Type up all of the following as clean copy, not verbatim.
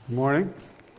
Good morning.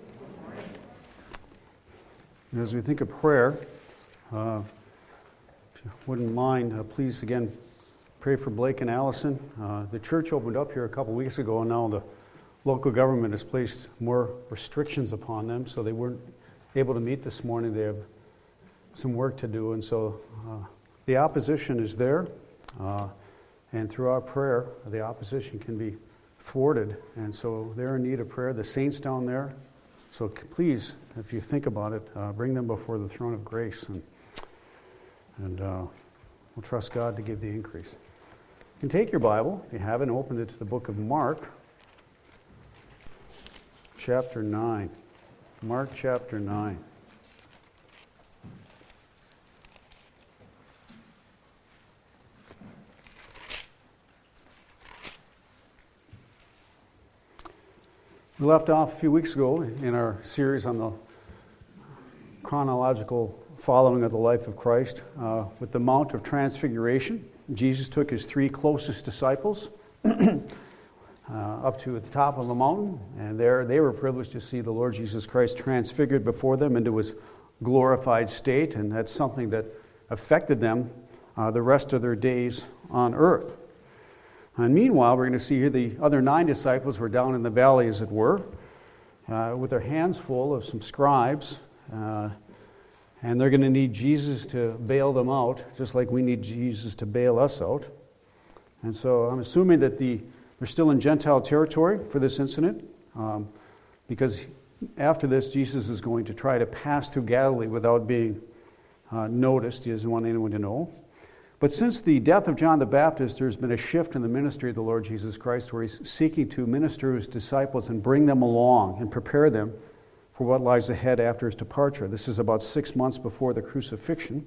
As we think of prayer, if you wouldn't mind, please again pray for Blake and Allison. The church opened up here a couple weeks ago, and now the local government has placed more restrictions upon them, so they weren't able to meet this morning. They have some work to do, and so the opposition is there, and through our prayer, the opposition can be thwarted, and so they're in need of prayer. The saints down there, so please, if you think about it, bring them before the throne of grace, and we'll trust God to give the increase. You can take your Bible, if you haven't opened it, to the book of Mark, chapter 9. Mark chapter 9. We left off a few weeks ago in our series on the chronological following of the life of Christ with the Mount of Transfiguration. Jesus took his three closest disciples up to the top of the mountain, and there they were privileged to see the Lord Jesus Christ transfigured before them into his glorified state, and that's something that affected them the rest of their days on earth. And meanwhile, we're going to see here the other 9 disciples were down in the valley, as it were, with their hands full of some scribes, and they're going to need Jesus to bail them out, just like we need Jesus to bail us out. And so I'm assuming that they're still in Gentile territory for this incident, because after this, Jesus is going to try to pass through Galilee without being noticed. He doesn't want anyone to know. But since the death of John the Baptist, there's been a shift in the ministry of the Lord Jesus Christ, where he's seeking to minister to his disciples and bring them along and prepare them for what lies ahead after his departure. This is about 6 months before the crucifixion.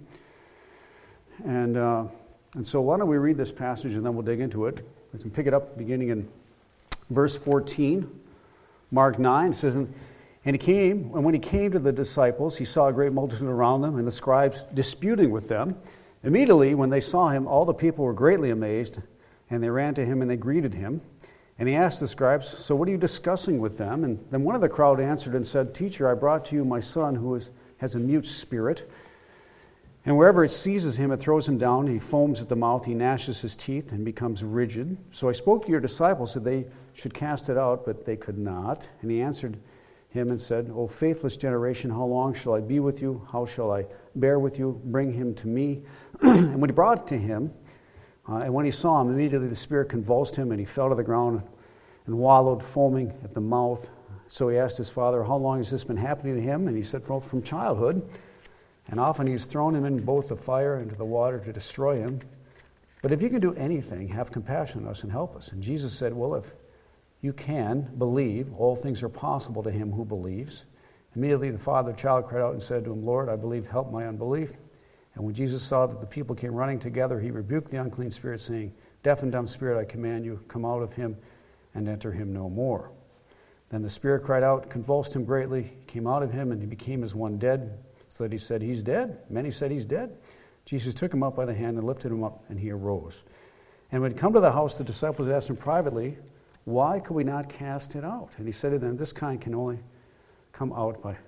And so why don't we read this passage and then we'll dig into it. We can pick it up beginning in verse 14, Mark 9. It says, And when he came to the disciples, he saw a great multitude around them and the scribes disputing with them. Immediately, when they saw him, all the people were greatly amazed, and they ran to him and they greeted him. And he asked the scribes, So what are you discussing with them? And then one of the crowd answered and said, Teacher, I brought to you my son who has a mute spirit. And wherever it seizes him, it throws him down. He foams at the mouth, he gnashes his teeth, and becomes rigid. So I spoke to your disciples that they should cast it out, but they could not. And he answered him and said, O faithless generation, how long shall I be with you? How shall I bear with you? Bring him to me. And when he brought it to him, and when he saw him, immediately the spirit convulsed him, and he fell to the ground and wallowed, foaming at the mouth. So he asked his father, How long has this been happening to him? And he said, From childhood. And often he's thrown him in both the fire and into the water to destroy him. But if you can do anything, have compassion on us and help us. And Jesus said, Well, if you can believe, all things are possible to him who believes. Immediately the father of the child cried out and said to him, Lord, I believe, help my unbelief. And when Jesus saw that the people came running together, he rebuked the unclean spirit, saying, Deaf and dumb spirit, I command you, come out of him and enter him no more. Then the spirit cried out, convulsed him greatly, came out of him, and he became as one dead, so that he said, He's dead. Many said, He's dead. Jesus took him up by the hand and lifted him up, and he arose. And when he come to the house, the disciples asked him privately, Why could we not cast it out? And he said to them, This kind can only come out by,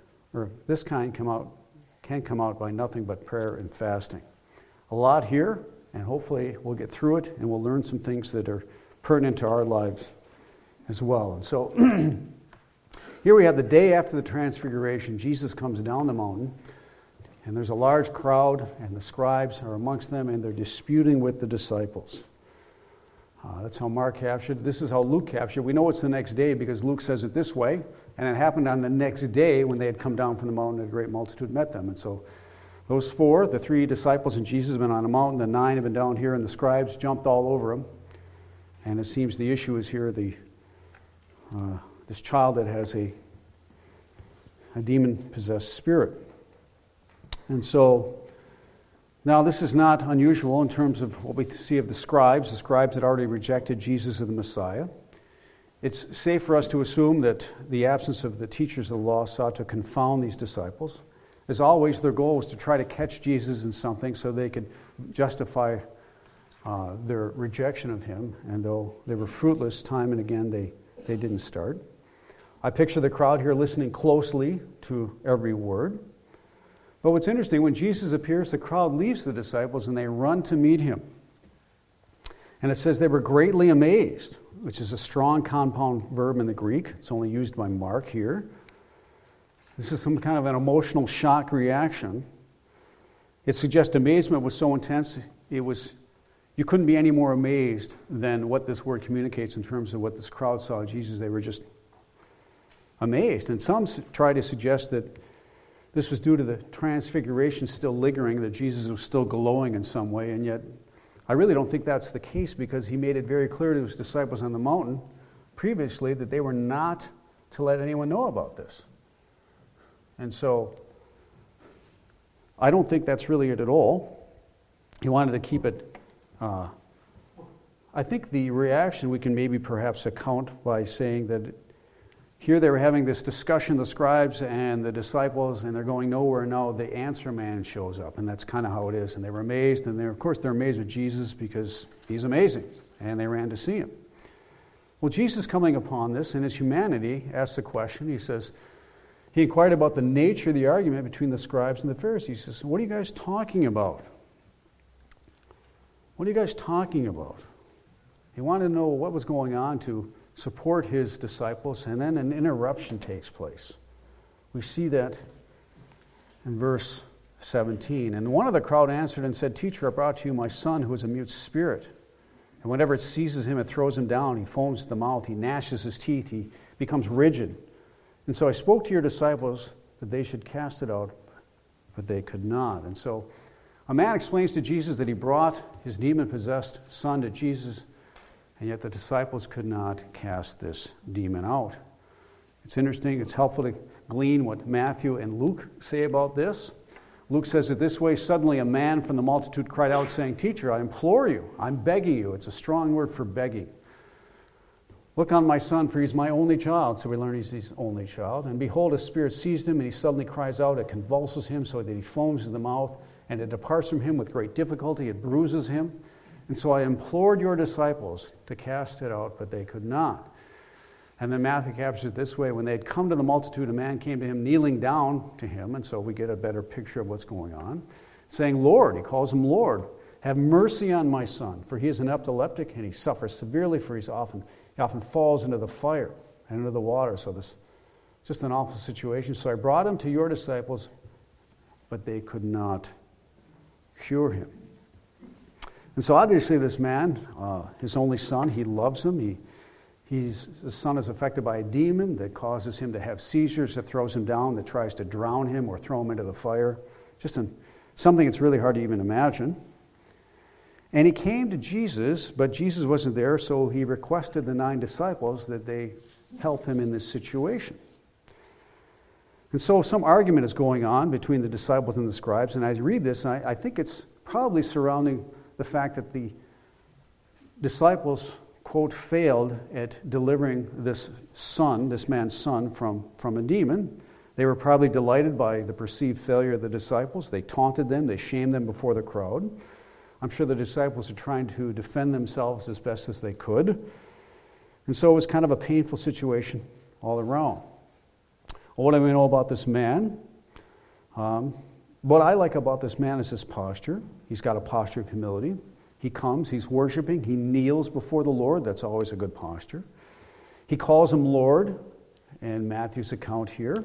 can come out by nothing but prayer and fasting. A lot here, and hopefully we'll get through it and we'll learn some things that are pertinent to our lives as well. And so here we have the day after the transfiguration. Jesus comes down the mountain, and there's a large crowd, and the scribes are amongst them, and they're disputing with the disciples. That's how Mark captured it. This is how Luke captured it. We know it's the next day because Luke says it this way, and it happened on the next day when they had come down from the mountain and a great multitude met them. And so those 4, the 3 disciples and Jesus have been on a mountain, the 9 have been down here, and the scribes jumped all over them. And it seems the issue is here, this child that has a demon-possessed spirit. And so now, this is not unusual in terms of what we see of the scribes. The scribes had already rejected Jesus as the Messiah. It's safe for us to assume that the absence of the teachers of the law sought to confound these disciples. As always, their goal was to try to catch Jesus in something so they could justify their rejection of him. And though they were fruitless time and again, they didn't start. I picture the crowd here listening closely to every word. But what's interesting, when Jesus appears, the crowd leaves the disciples and they run to meet him. And it says they were greatly amazed, which is a strong compound verb in the Greek. It's only used by Mark here. This is some kind of an emotional shock reaction. It suggests amazement was so intense, you couldn't be any more amazed than what this word communicates in terms of what this crowd saw of Jesus. They were just amazed. And some try to suggest that this was due to the transfiguration still lingering, that Jesus was still glowing in some way, and yet I really don't think that's the case, because he made it very clear to his disciples on the mountain previously that they were not to let anyone know about this. And so I don't think that's really it at all. He wanted to keep it. I think the reaction we can maybe perhaps account by saying that here they were having this discussion, the scribes and the disciples, and they're going nowhere. No, the answer man shows up, and that's kind of how it is. And they were amazed, and of course they're amazed with Jesus because he's amazing, and they ran to see him. Well, Jesus, coming upon this in his humanity, asks the question. He inquired about the nature of the argument between the scribes and the Pharisees. He says, what are you guys talking about? What are you guys talking about? He wanted to know what was going on to support his disciples, and then an interruption takes place. We see that in verse 17. And one of the crowd answered and said, Teacher, I brought to you my son who is a mute spirit. And whenever it seizes him, it throws him down. He foams at the mouth. He gnashes his teeth. He becomes rigid. And so I spoke to your disciples that they should cast it out, but they could not. And so a man explains to Jesus that he brought his demon-possessed son to Jesus, and yet the disciples could not cast this demon out. It's interesting, it's helpful to glean what Matthew and Luke say about this. Luke says it this way, suddenly a man from the multitude cried out saying, Teacher, I implore you, I'm begging you. It's a strong word for begging. Look on my son, for he's my only child. So we learn he's his only child. And behold, a spirit seized him, and he suddenly cries out. It convulses him so that he foams in the mouth, and it departs from him with great difficulty. It bruises him. And so I implored your disciples to cast it out, but they could not. And then Matthew captures it this way. When they had come to the multitude, a man came to him, kneeling down to him. And so we get a better picture of what's going on. Saying, Lord, he calls him Lord, have mercy on my son, for he is an epileptic, and he suffers severely, for he often falls into the fire and into the water. So this is just an awful situation. So I brought him to your disciples, but they could not cure him. And so obviously this man, his only son, he loves him. His son is affected by a demon that causes him to have seizures, that throws him down, that tries to drown him or throw him into the fire. Just something that's really hard to even imagine. And he came to Jesus, but Jesus wasn't there, so he requested the 9 disciples that they help him in this situation. And so some argument is going on between the disciples and the scribes, and I read this, and I think it's probably surrounding the fact that the disciples, quote, failed at delivering this man's son from a demon. They were probably delighted by the perceived failure of the disciples. They taunted them, they shamed them before the crowd. I'm sure the disciples are trying to defend themselves as best as they could. And so it was kind of a painful situation all around. Well, what do we know about this man? What I like about this man is his posture. He's got a posture of humility. He comes, he's worshiping, he kneels before the Lord. That's always a good posture. He calls him Lord in Matthew's account here.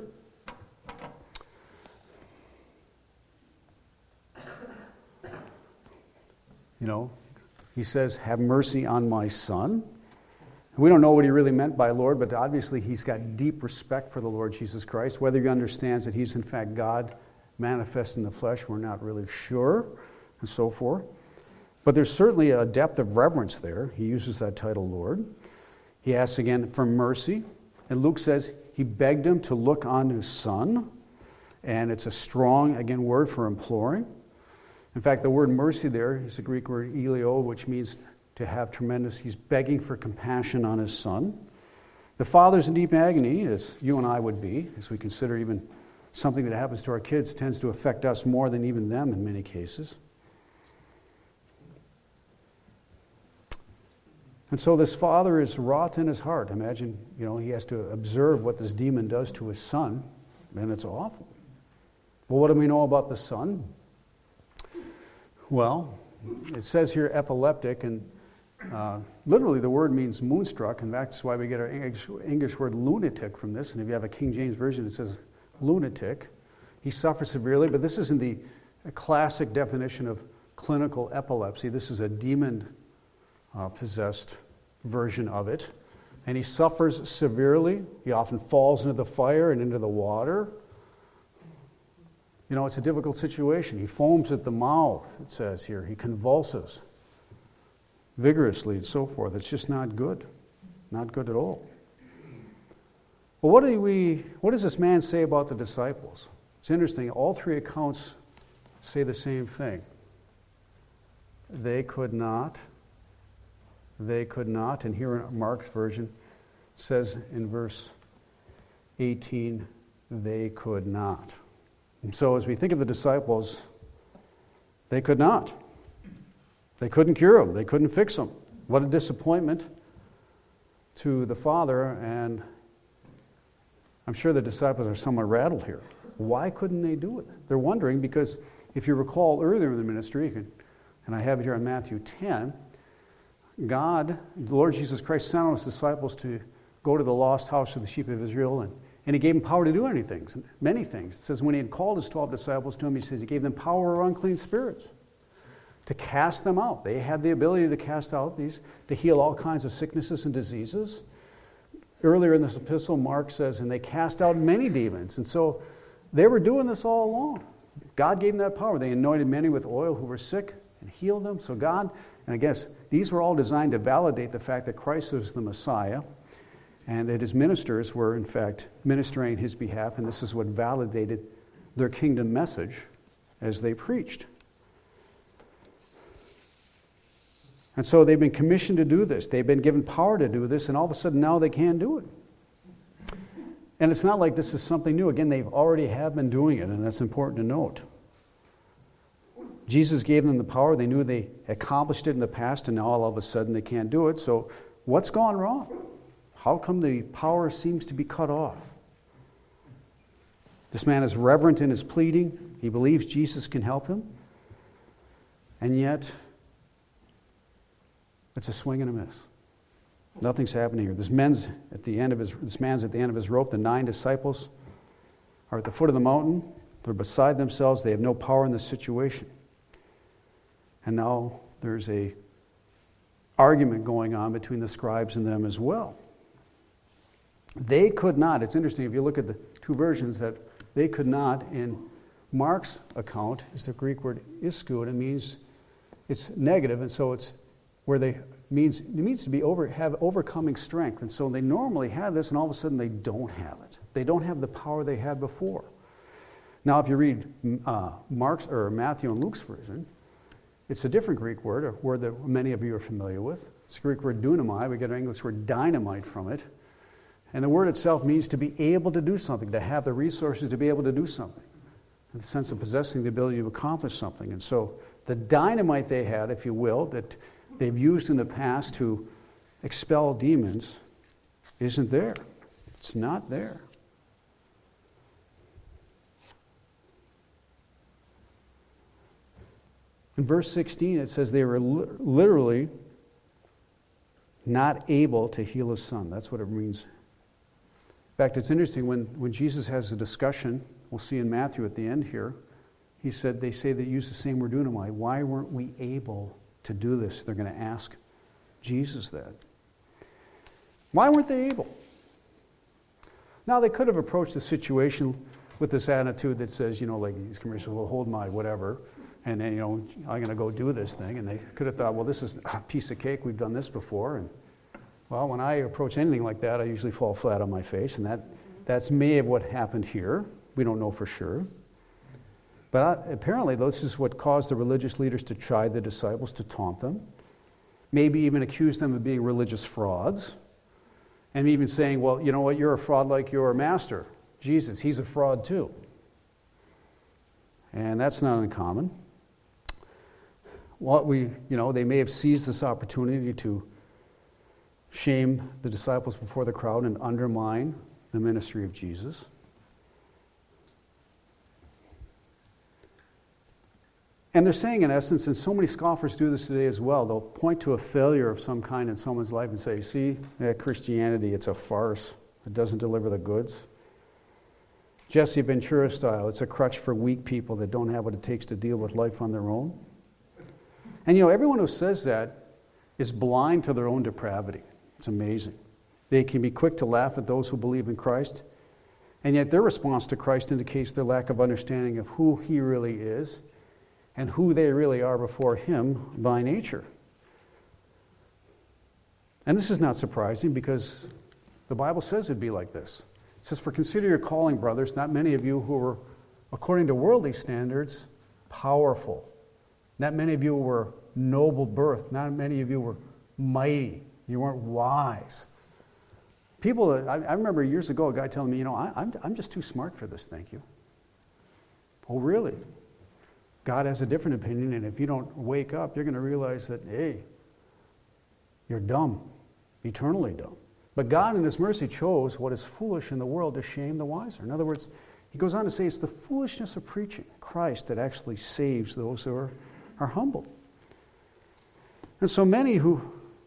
He says, have mercy on my son. We don't know what he really meant by Lord, but obviously he's got deep respect for the Lord Jesus Christ. Whether he understands that he's in fact God manifest in the flesh, we're not really sure, and so forth. But there's certainly a depth of reverence there. He uses that title, Lord. He asks again for mercy. And Luke says he begged him to look on his son. And it's a strong, again, word for imploring. In fact, the word mercy there is the Greek word eleo, which means to have tremendous. He's begging for compassion on his son. The father's in deep agony, as you and I would be, as we consider even something that happens to our kids tends to affect us more than even them in many cases. And so this father is wrought in his heart. Imagine, he has to observe what this demon does to his son, and it's awful. Well, what do we know about the son? Well, it says here epileptic, and literally the word means moonstruck, and that's why we get our English word lunatic from this. And if you have a King James Version, it says lunatic. He suffers severely, but this isn't the classic definition of clinical epilepsy. This is a demon-possessed version of it. And he suffers severely. He often falls into the fire and into the water. It's a difficult situation. He foams at the mouth, it says here. He convulses vigorously and so forth. It's just not good. Not good at all. Well, what does this man say about the disciples? It's interesting. All three accounts say the same thing. They could not. And here in Mark's version, it says in verse 18, they could not. And so as we think of the disciples, they could not. They couldn't cure him. They couldn't fix him. What a disappointment to the Father, and I'm sure the disciples are somewhat rattled here. Why couldn't they do it? They're wondering because if you recall earlier in the ministry, and I have it here in Matthew 10, God, the Lord Jesus Christ, sent out his disciples to go to the lost house of the sheep of Israel, and he gave them power to do many things. It says when he had called his 12 disciples to him, he says he gave them power over unclean spirits, to cast them out. They had the ability to cast out these, to heal all kinds of sicknesses and diseases. Earlier in this epistle, Mark says, and they cast out many demons. And so they were doing this all along. God gave them that power. They anointed many with oil who were sick and healed them. So God, and I guess these were all designed to validate the fact that Christ was the Messiah and that his ministers were, in fact, ministering on his behalf, and this is what validated their kingdom message as they preached. And so they've been commissioned to do this. They've been given power to do this, and all of a sudden now they can do it. And it's not like this is something new. Again, they already have been doing it, and that's important to note. Jesus gave them the power. They knew they accomplished it in the past, and now all of a sudden they can't do it. So what's gone wrong? How come the power seems to be cut off? This man is reverent in his pleading. He believes Jesus can help him. And yet, it's a swing and a miss. Nothing's happening here. This man's at the end of his rope. The 9 disciples are at the foot of the mountain. They're beside themselves. They have no power in this situation. And now there's a argument going on between the scribes and them as well. They could not. It's interesting, if you look at the two versions, that they could not. In Mark's account is the Greek word ischou, and it means it's negative, and so it's where it means to be have overcoming strength. And so they normally have this, and all of a sudden they don't have it. They don't have the power they had before. Now, if you read Mark's or Matthew and Luke's version, it's a different Greek word, a word that many of you are familiar with. It's the Greek word dunamai. We get our English word dynamite from it. And the word itself means to be able to do something, to have the resources to be able to do something, in the sense of possessing the ability to accomplish something. And so the dynamite they had, if you will, that they've used in the past to expel demons isn't there. It's not there. In verse 16, it says they were literally not able to heal his son. That's what it means. In fact, it's interesting, when Jesus has a discussion, we'll see in Matthew at the end here, they say they use the same word dunamai. Why weren't we able to do this? They're going to ask Jesus that. Why weren't they able? Now, they could have approached the situation with this attitude that says, like these commercials, will hold my whatever, and then, I'm going to go do this thing. And they could have thought, well, this is a piece of cake. We've done this before. And, well, when I approach anything like that, I usually fall flat on my face. And that's may have what happened here. We don't know for sure. But apparently, this is what caused the religious leaders to chide the disciples, to taunt them, maybe even accuse them of being religious frauds, and even saying, well, you know what, you're a fraud like your master, Jesus. He's a fraud too. And that's not uncommon. They may have seized this opportunity to shame the disciples before the crowd and undermine the ministry of Jesus. And they're saying, in essence, and so many scoffers do this today as well, they'll point to a failure of some kind in someone's life and say, see, Christianity, it's a farce. It doesn't deliver the goods. Jesse Ventura style, it's a crutch for weak people that don't have what it takes to deal with life on their own. And everyone who says that is blind to their own depravity. It's amazing. They can be quick to laugh at those who believe in Christ, and yet their response to Christ indicates their lack of understanding of who He really is and who they really are before Him by nature. And this is not surprising because the Bible says it'd be like this. It says, for consider your calling, brothers, not many of you who were, according to worldly standards, powerful. Not many of you were noble birth. Not many of you were mighty. You weren't wise. People, I remember years ago a guy telling me, I'm just too smart for this, thank you. Oh, really? God has a different opinion, and if you don't wake up, you're going to realize that, hey, you're dumb, eternally dumb. But God in His mercy chose what is foolish in the world to shame the wiser. In other words, He goes on to say it's the foolishness of preaching Christ that actually saves those who are humbled. And so many who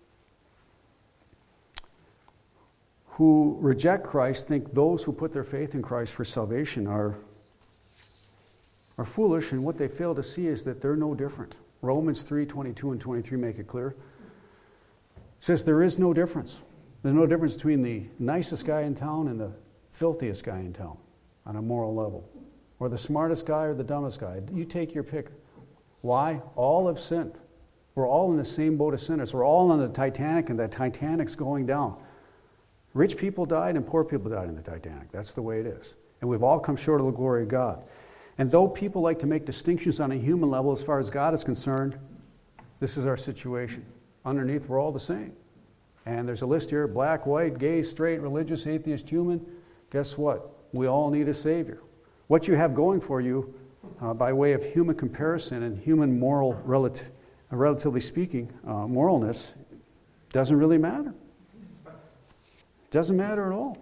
reject Christ think those who put their faith in Christ for salvation are foolish, and what they fail to see is that they're no different. Romans 3:22 and 23 make it clear. It says there is no difference. There's no difference between the nicest guy in town and the filthiest guy in town on a moral level, or the smartest guy or the dumbest guy. You take your pick. Why? All have sinned. We're all in the same boat of sinners. We're all on the Titanic, and the Titanic's going down. Rich people died and poor people died in the Titanic. That's the way it is. And we've all come short of the glory of God. And though people like to make distinctions on a human level as far as God is concerned, this is our situation. Underneath, we're all the same. And there's a list here: black, white, gay, straight, religious, atheist, human. Guess what? We all need a Savior. What you have going for you by way of human comparison and human moral, relatively speaking, moralness doesn't really matter. Doesn't matter at all.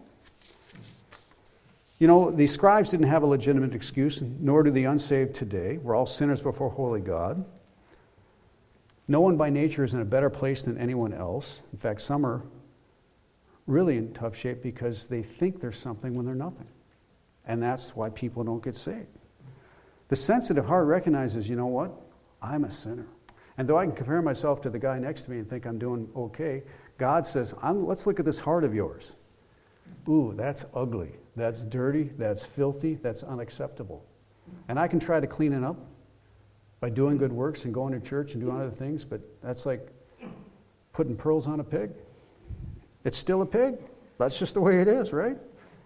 The scribes didn't have a legitimate excuse, nor do the unsaved today. We're all sinners before holy God. No one by nature is in a better place than anyone else. In fact, some are really in tough shape because they think they're something when they're nothing. And that's why people don't get saved. The sensitive heart recognizes, you know what? I'm a sinner. And though I can compare myself to the guy next to me and think I'm doing okay, God says, let's look at this heart of yours. Ooh, that's ugly. That's dirty. That's filthy. That's unacceptable. And I can try to clean it up by doing good works and going to church and doing other things, but that's like putting pearls on a pig. It's still a pig. That's just the way it is, right?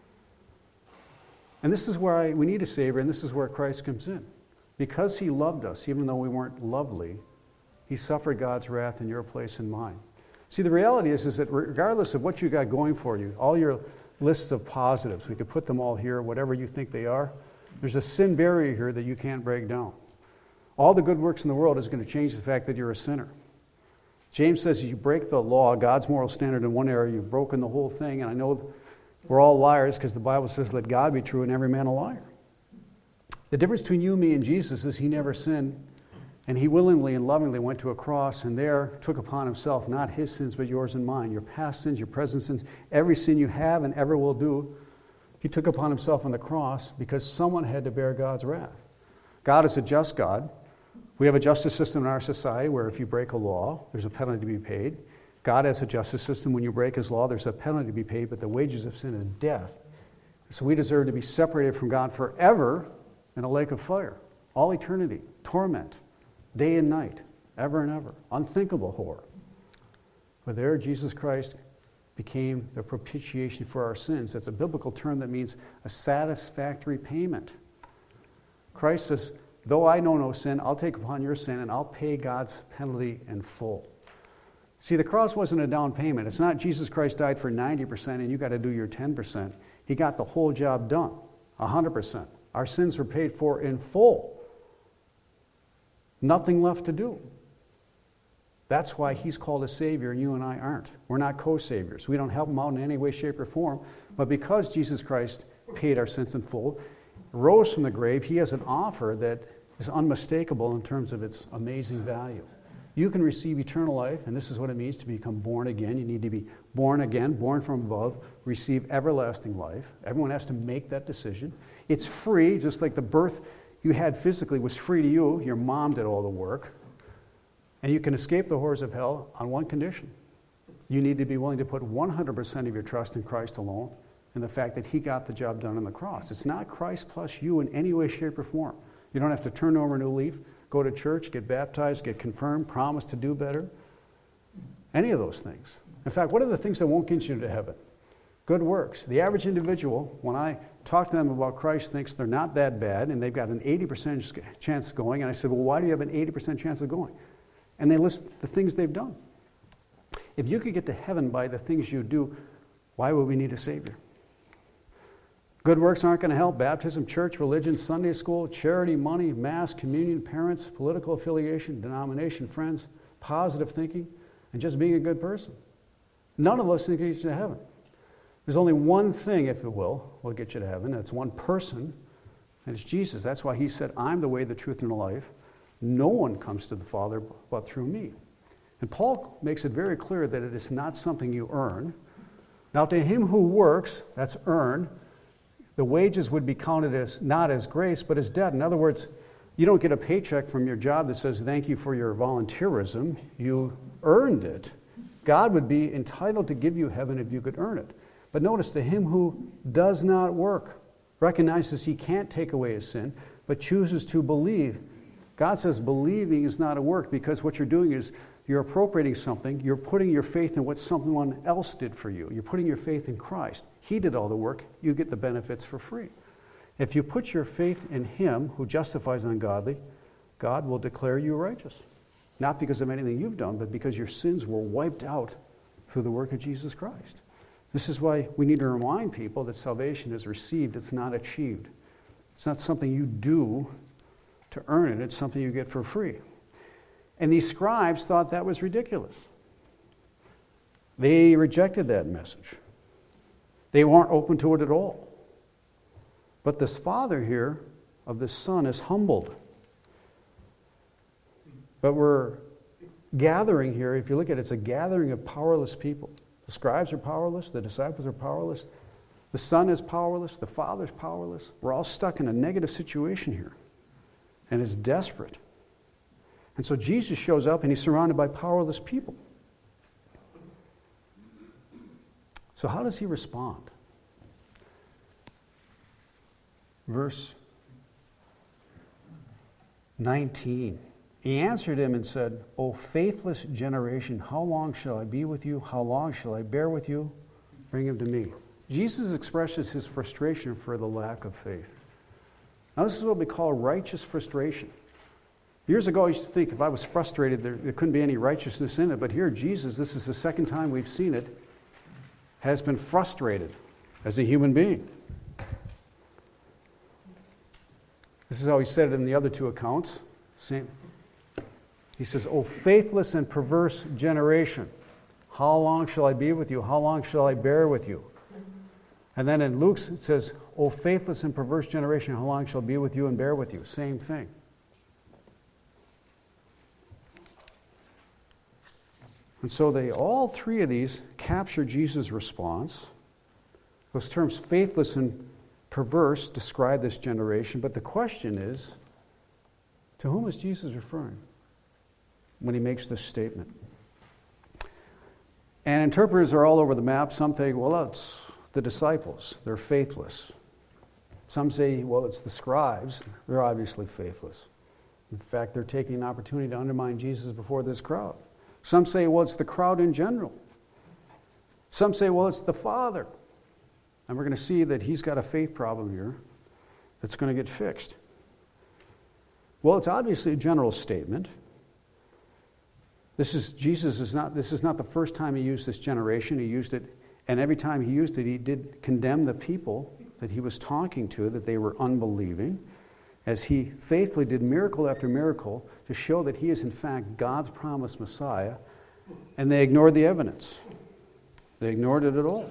And this is where we need a Savior, and this is where Christ comes in. Because He loved us, even though we weren't lovely, He suffered God's wrath in your place and mine. See, the reality is that regardless of what you got going for you, all your lists of positives, we could put them all here, whatever you think they are, there's a sin barrier here that you can't break down. All the good works in the world is going to change the fact that you're a sinner. James says you break the law, God's moral standard in one area, you've broken the whole thing. And I know we're all liars because the Bible says let God be true and every man a liar. The difference between you, me, and Jesus is He never sinned, and He willingly and lovingly went to a cross and there took upon Himself not His sins but yours and mine, your past sins, your present sins, every sin you have and ever will do. He took upon Himself on the cross because someone had to bear God's wrath. God is a just God. We have a justice system in our society where if you break a law, there's a penalty to be paid. God has a justice system. When you break His law, there's a penalty to be paid, but the wages of sin is death. So we deserve to be separated from God forever in a lake of fire. All eternity, torment, day and night, ever and ever. Unthinkable horror. But there, Jesus Christ became the propitiation for our sins. That's a biblical term that means a satisfactory payment. Christ says, though I know no sin, I'll take upon your sin and I'll pay God's penalty in full. See, the cross wasn't a down payment. It's not Jesus Christ died for 90% and you got to do your 10%. He got the whole job done, 100%. Our sins were paid for in full. Nothing left to do. That's why he's called a Savior and you and I aren't. We're not co-saviors. We don't help him out in any way, shape, or form. But because Jesus Christ paid our sins in full, rose from the grave, he has an offer that is unmistakable in terms of its amazing value. You can receive eternal life, and this is what it means to become born again. You need to be born again, born from above, receive everlasting life. Everyone has to make that decision. It's free, just like the birth you had physically was free to you. Your mom did all the work. And you can escape the horrors of hell on one condition. You need to be willing to put 100% of your trust in Christ alone and the fact that he got the job done on the cross. It's not Christ plus you in any way, shape, or form. You don't have to turn over a new leaf, go to church, get baptized, get confirmed, promise to do better. Any of those things. In fact, what are the things that won't get you to heaven? Good works. The average individual, when I talk to them about Christ, thinks they're not that bad and they've got an 80% chance of going. And I said, well, why do you have an 80% chance of going? And they list the things they've done. If you could get to heaven by the things you do, why would we need a Savior? Good works aren't going to help. Baptism, church, religion, Sunday school, charity, money, mass, communion, parents, political affiliation, denomination, friends, positive thinking, and just being a good person. None of those things get you to heaven. There's only one thing, if it will get you to heaven. It's one person, and it's Jesus. That's why he said, I'm the way, the truth, and the life. No one comes to the Father but through me. And Paul makes it very clear that it is not something you earn. Now, to him who works, that's earn, the wages would be counted as not as grace, but as debt. In other words, you don't get a paycheck from your job that says, thank you for your volunteerism. You earned it. God would be entitled to give you heaven if you could earn it. But notice, to him who does not work, recognizes he can't take away his sin, but chooses to believe. God says believing is not a work, because what you're doing is you're appropriating something. You're putting your faith in what someone else did for you. You're putting your faith in Christ. He did all the work. You get the benefits for free. If you put your faith in him who justifies the ungodly, God will declare you righteous. Not because of anything you've done, but because your sins were wiped out through the work of Jesus Christ. This is why we need to remind people that salvation is received. It's not achieved. It's not something you do to earn it. It's something you get for free. And these scribes thought that was ridiculous. They rejected that message. They weren't open to it at all. But this father here of this son is humbled. But we're gathering here, if you look at it, it's a gathering of powerless people. The scribes are powerless, the disciples are powerless, the son is powerless, the father's powerless. We're all stuck in a negative situation here. And it's desperate. And so Jesus shows up and he's surrounded by powerless people. So how does he respond? Verse 19. He answered him and said, O faithless generation, how long shall I be with you? How long shall I bear with you? Bring him to me. Jesus expresses his frustration for the lack of faith. Now, this is what we call righteous frustration. Years ago, I used to think if I was frustrated, there couldn't be any righteousness in it. But here, Jesus, this is the second time we've seen it, has been frustrated as a human being. This is how he said it in the other two accounts. Same. He says, O faithless and perverse generation, how long shall I be with you? How long shall I bear with you? And then in Luke's it says, O faithless and perverse generation, how long shall I be with you and bear with you? Same thing. And so all three of these capture Jesus' response. Those terms, faithless and perverse, describe this generation. But the question is, to whom is Jesus referring when he makes this statement? And interpreters are all over the map. Some think, well, it's the disciples. They're faithless. Some say, well, it's the scribes. They're obviously faithless. In fact, they're taking an opportunity to undermine Jesus before this crowd. Some say, well, it's the crowd in general. Some say, well, it's the Father. And we're going to see that he's got a faith problem here that's going to get fixed. Well, it's obviously a general statement. This is not the first time he used this generation. He used it, and every time he used it, he did condemn the people that he was talking to, that they were unbelieving. as he faithfully did miracle after miracle to show that he is in fact God's promised Messiah, and they ignored the evidence. They ignored it at all.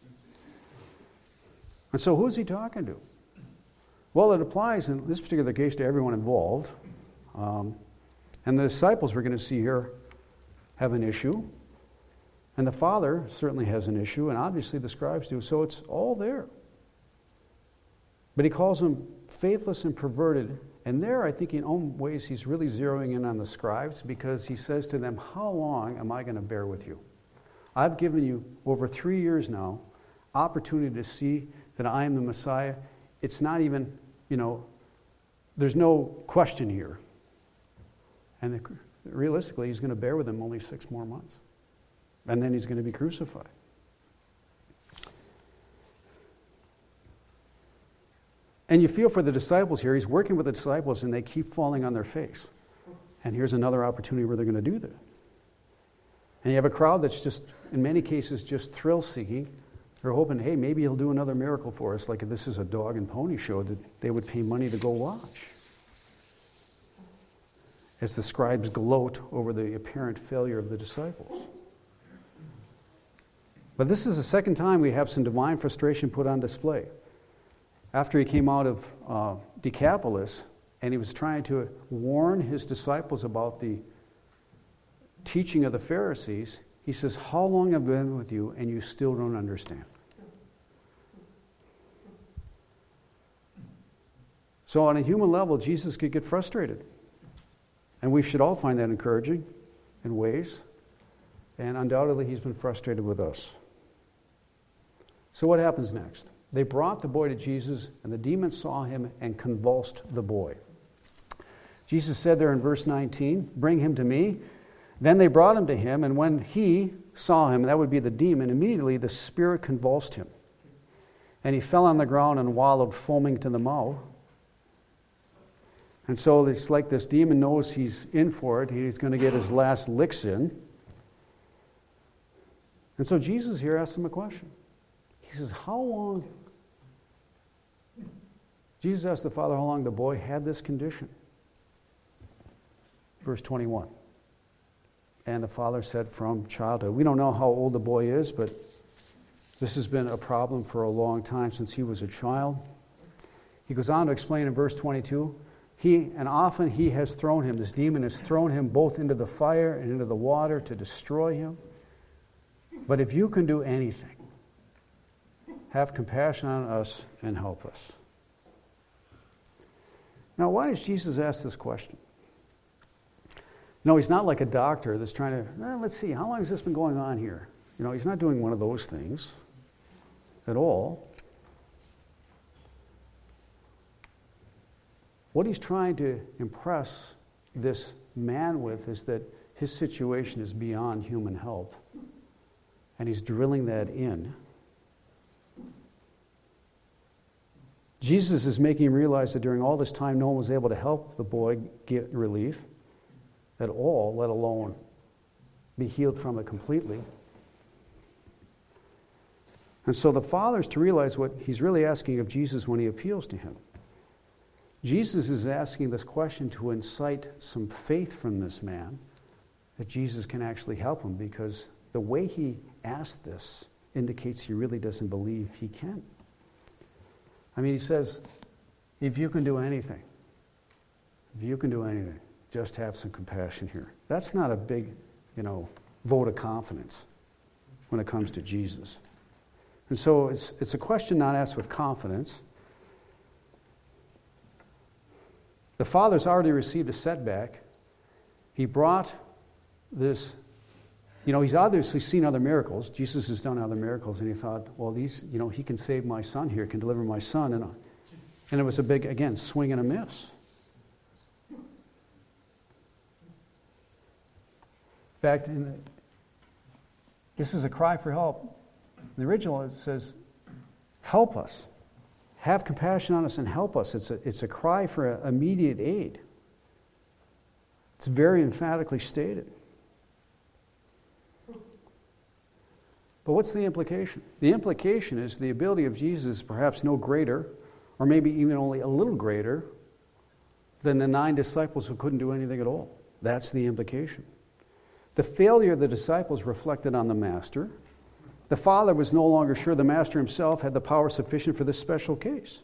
And so who is he talking to? Well, it applies in this particular case to everyone involved. And the disciples we're going to see here have an issue. And the Father certainly has an issue, and obviously the scribes do. So it's all there. But he calls them faithless and perverted. And there, I think in own ways, he's really zeroing in on the scribes, because he says to them, how long am I going to bear with you? I've given you over 3 years now opportunity to see that I am the Messiah. It's not even, there's no question here. And realistically, he's going to bear with them only 6 more months. And then he's going to be crucified. And you feel for the disciples here. He's working with the disciples, and they keep falling on their face. And here's another opportunity where they're going to do that. And you have a crowd that's just, in many cases, just thrill-seeking. They're hoping, hey, maybe he'll do another miracle for us, like if this is a dog and pony show, that they would pay money to go watch. As the scribes gloat over the apparent failure of the disciples. But this is the second time we have some divine frustration put on display. After he came out of Decapolis, and he was trying to warn his disciples about the teaching of the Pharisees, he says, how long have I been with you and you still don't understand? So on a human level, Jesus could get frustrated. And we should all find that encouraging in ways. And undoubtedly, he's been frustrated with us. So what happens next? They brought the boy to Jesus, and the demons saw him and convulsed the boy. Jesus said there in verse 19, bring him to me. Then they brought him to him, and when he saw him, that would be the demon, immediately the spirit convulsed him. And he fell on the ground and wallowed, foaming to the mouth. And so it's like this demon knows he's in for it. He's going to get his last licks in. And so Jesus here asks him a question. He says, how long? Jesus asked the Father how long the boy had this condition. Verse 21. And the Father said, from childhood. We don't know how old the boy is, but this has been a problem for a long time, since he was a child. He goes on to explain in verse 22, often he has thrown him, this demon has thrown him both into the fire and into the water to destroy him. But if you can do anything, have compassion on us and help us. Now, why does Jesus ask this question? No, he's not like a doctor that's trying to, let's see, how long has this been going on here? He's not doing one of those things at all. What he's trying to impress this man with is that his situation is beyond human help. And he's drilling that in. Jesus is making him realize that during all this time, no one was able to help the boy get relief at all, let alone be healed from it completely. And so the Father's to realize what he's really asking of Jesus when he appeals to him. Jesus is asking this question to incite some faith from this man that Jesus can actually help him, because the way he asked this indicates he really doesn't believe he can. I mean, he says, if you can do anything, just have some compassion here. That's not a big, vote of confidence when it comes to Jesus. And so it's a question not asked with confidence. The Father's already received a setback. He brought this, he's obviously seen other miracles. Jesus has done other miracles, and he thought, well, these, he can save my son here, can deliver my son. And it was a big, again, swing and a miss. In fact, this is a cry for help. In the original, it says, help us. Have compassion on us and help us. It's a cry for immediate aid. It's very emphatically stated. But what's the implication? The implication is the ability of Jesus is perhaps no greater, or maybe even only a little greater, than the 9 disciples who couldn't do anything at all. That's the implication. The failure of the disciples reflected on the Master. The Father was no longer sure the Master himself had the power sufficient for this special case.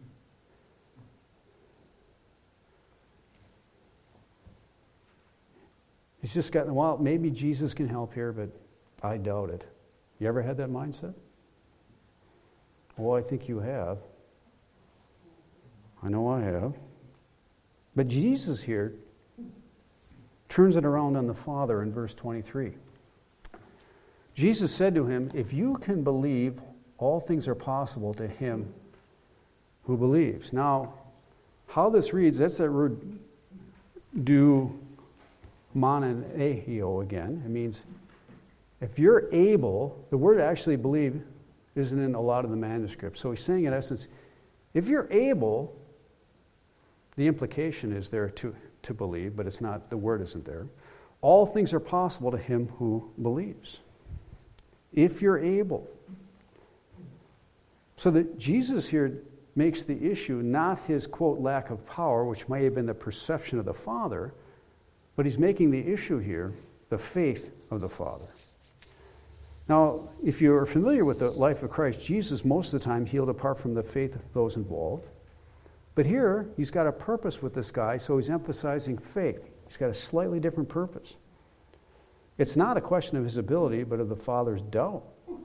He's just gotten, well, maybe Jesus can help here, but I doubt it. You ever had that mindset? Well, I think you have. I know I have. But Jesus here turns it around on the Father in verse 23. Jesus said to him, if you can believe, all things are possible to him who believes. Now, how this reads, that's that word do monanehio again. It means if you're able, the word actually believe isn't in a lot of the manuscripts. So he's saying in essence, if you're able, the implication is there to believe, but it's not, the word isn't there. All things are possible to him who believes. If you're able. So that Jesus here makes the issue not his, quote, lack of power, which may have been the perception of the Father, but he's making the issue here the faith of the Father. Now, if you're familiar with the life of Christ, Jesus most of the time healed apart from the faith of those involved. But here, he's got a purpose with this guy, so he's emphasizing faith. He's got a slightly different purpose. It's not a question of his ability, but of the Father's doubt.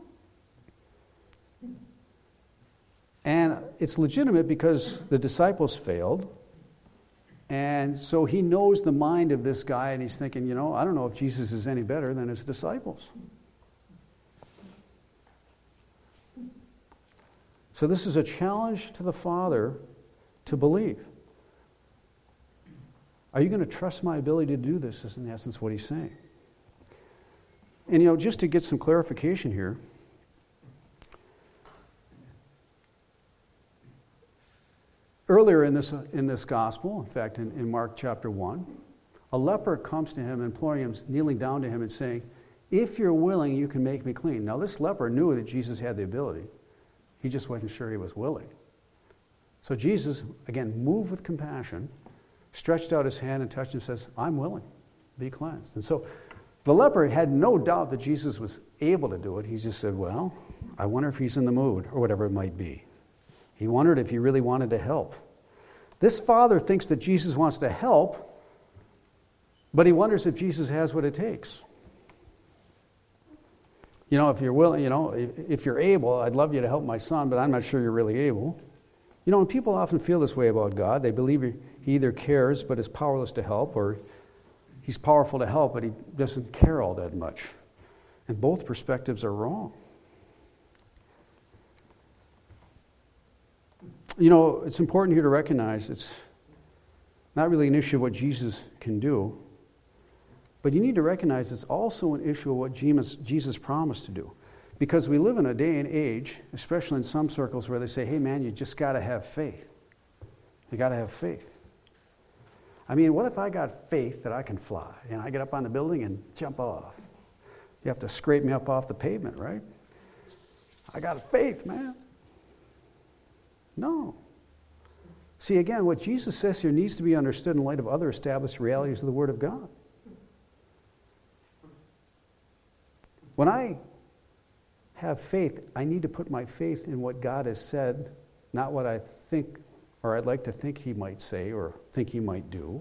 And it's legitimate because the disciples failed. And so he knows the mind of this guy, and he's thinking, I don't know if Jesus is any better than his disciples. So this is a challenge to the Father to believe. Are you going to trust my ability to do this, is in essence what he's saying. And just to get some clarification here, earlier in this gospel, in fact in Mark chapter 1, a leper comes to him, imploring him, kneeling down to him and saying, if you're willing, you can make me clean. Now this leper knew that Jesus had the ability. He just wasn't sure he was willing. So Jesus, again, moved with compassion, stretched out his hand and touched him and says, I'm willing, be cleansed. And so the leper had no doubt that Jesus was able to do it. He just said, well, I wonder if he's in the mood, or whatever it might be. He wondered if he really wanted to help. This Father thinks that Jesus wants to help, but he wonders if Jesus has what it takes. If you're willing, if you're able, I'd love you to help my son, but I'm not sure you're really able. And people often feel this way about God. They believe he either cares but is powerless to help, or he's powerful to help but he doesn't care all that much. And both perspectives are wrong. It's important here to recognize it's not really an issue of what Jesus can do, but you need to recognize it's also an issue of what Jesus promised to do. Because we live in a day and age, especially in some circles, where they say, hey man, you just got to have faith. You got to have faith. I mean, what if I got faith that I can fly? I get up on the building and jump off. You have to scrape me up off the pavement, right? I got faith, man. No. See, again, what Jesus says here needs to be understood in light of other established realities of the Word of God. When I have faith, I need to put my faith in what God has said, not what I think or I'd like to think he might say or think he might do.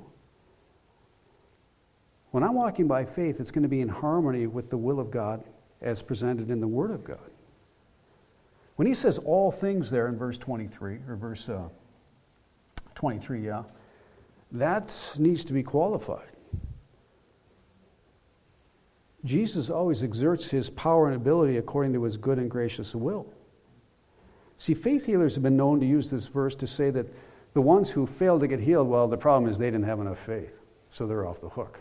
When I'm walking by faith, it's going to be in harmony with the will of God as presented in the Word of God. When he says all things there in verse 23, or verse 23, that needs to be qualified. Jesus always exerts his power and ability according to his good and gracious will. See, faith healers have been known to use this verse to say that the ones who fail to get healed, well, the problem is they didn't have enough faith, so they're off the hook.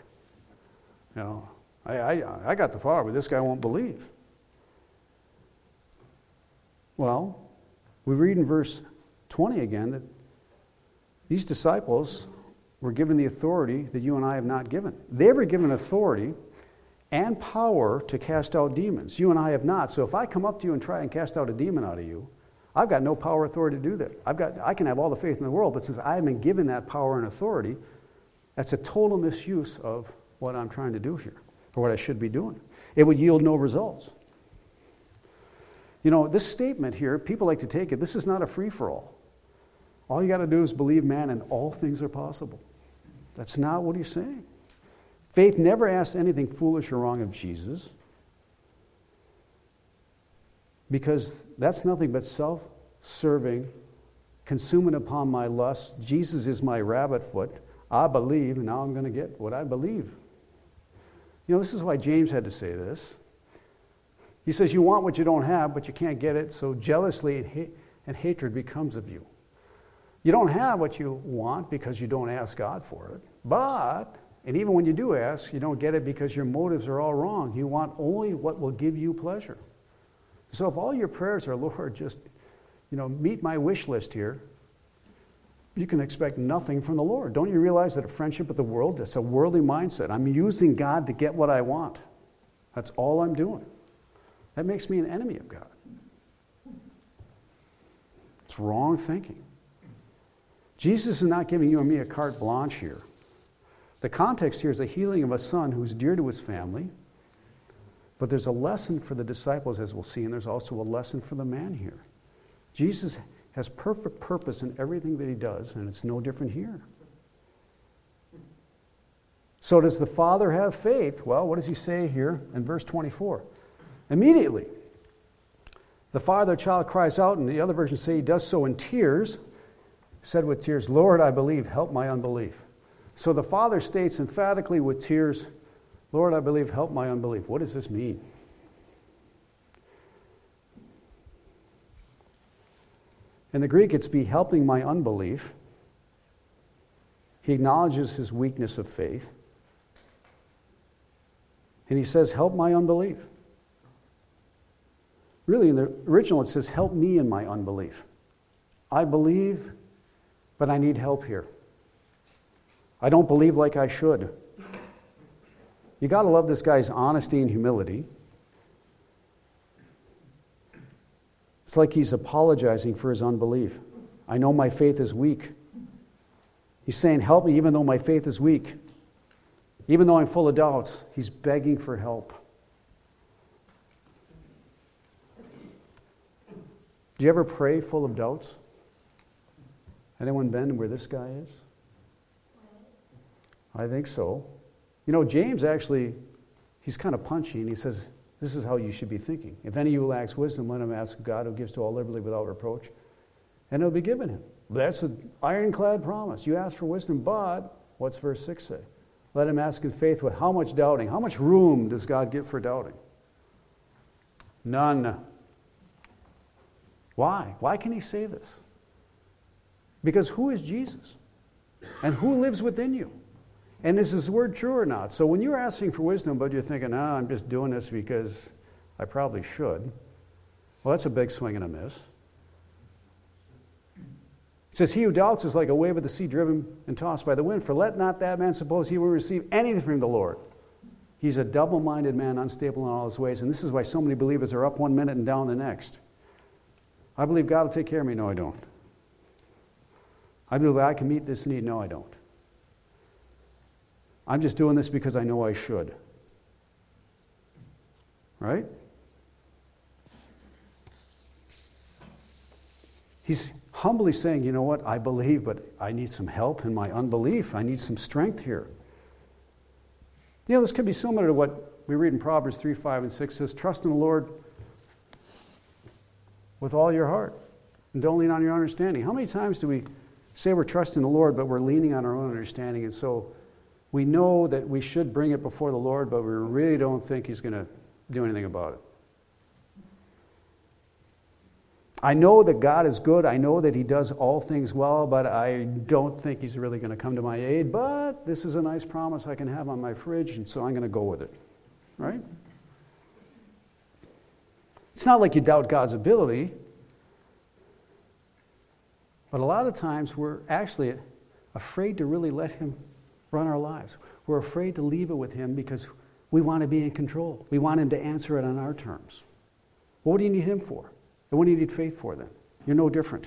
I got the power, but this guy won't believe. Well, we read in verse 20 again that these disciples were given the authority that you and I have not given. They were given authority and power to cast out demons. You and I have not. So if I come up to you and try and cast out a demon out of you, I've got no power or authority to do that. I can have all the faith in the world, but since I haven't been given that power and authority, that's a total misuse of what I'm trying to do here, or what I should be doing. It would yield no results. You know, this statement here, people like to take it, this is not a free-for-all. All you got to do is believe man and all things are possible. That's not what he's saying. Faith never asks anything foolish or wrong of Jesus, because that's nothing but self-serving, consuming upon my lust. Jesus is my rabbit foot. I believe, and now I'm going to get what I believe. You know, this is why James had to say this. He says, you want what you don't have, but you can't get it, so jealously and hatred becomes of you. You don't have what you want because you don't ask God for it. But, and even when you do ask, you don't get it because your motives are all wrong. You want only what will give you pleasure. So if all your prayers are, Lord, just, meet my wish list here, you can expect nothing from the Lord. Don't you realize that a friendship with the world, that's a worldly mindset. I'm using God to get what I want. That's all I'm doing. That makes me an enemy of God. It's wrong thinking. Jesus is not giving you and me a carte blanche here. The context here is the healing of a son who's dear to his family, but there's a lesson for the disciples, as we'll see, and there's also a lesson for the man here. Jesus has perfect purpose in everything that he does, and it's no different here. So does the father have faith? Well, what does he say here in verse 24? Immediately, the father child cries out, and the other versions say he does so in tears, said with tears, Lord, I believe, help my unbelief. So the father states emphatically with tears, Lord, I believe, help my unbelief. What does this mean? In the Greek, it's be helping my unbelief. He acknowledges his weakness of faith. And he says, help my unbelief. Really, in the original, it says, help me in my unbelief. I believe, but I need help here. I don't believe like I should. You got to love this guy's honesty and humility. It's like he's apologizing for his unbelief. I know my faith is weak. He's saying, help me even though my faith is weak. Even though I'm full of doubts, he's begging for help. Do you ever pray full of doubts? Anyone been where this guy is? I think so. James actually, he's kind of punchy, and he says, this is how you should be thinking. If any of you lacks wisdom, let him ask God, who gives to all liberally without reproach, and it'll be given him. That's an ironclad promise. You ask for wisdom, but, what's verse 6 say? Let him ask in faith with how much doubting? How much room does God give for doubting? None. Why? Why can he say this? Because who is Jesus? And who lives within you? And is his word true or not? So when you're asking for wisdom, but you're thinking, I'm just doing this because I probably should, well, that's a big swing and a miss. It says, he who doubts is like a wave of the sea driven and tossed by the wind. For let not that man suppose he will receive anything from the Lord. He's a double-minded man, unstable in all his ways. And this is why so many believers are up one minute and down the next. I believe God will take care of me. No, I don't. I believe I can meet this need. No, I don't. I'm just doing this because I know I should. Right? He's humbly saying, you know what, I believe, but I need some help in my unbelief. I need some strength here. This could be similar to what we read in Proverbs 3, 5, and 6. It says, trust in the Lord with all your heart, and don't lean on your understanding. How many times do we say we're trusting the Lord, but we're leaning on our own understanding, and so we know that we should bring it before the Lord, but we really don't think he's going to do anything about it. I know that God is good. I know that he does all things well, but I don't think he's really going to come to my aid. But this is a nice promise I can have on my fridge, and so I'm going to go with it. Right? It's not like you doubt God's ability, but a lot of times we're actually afraid to really let him run our lives. We're afraid to leave it with him because we want to be in control. We want him to answer it on our terms. Well, what do you need him for? And what do you need faith for then? You're no different.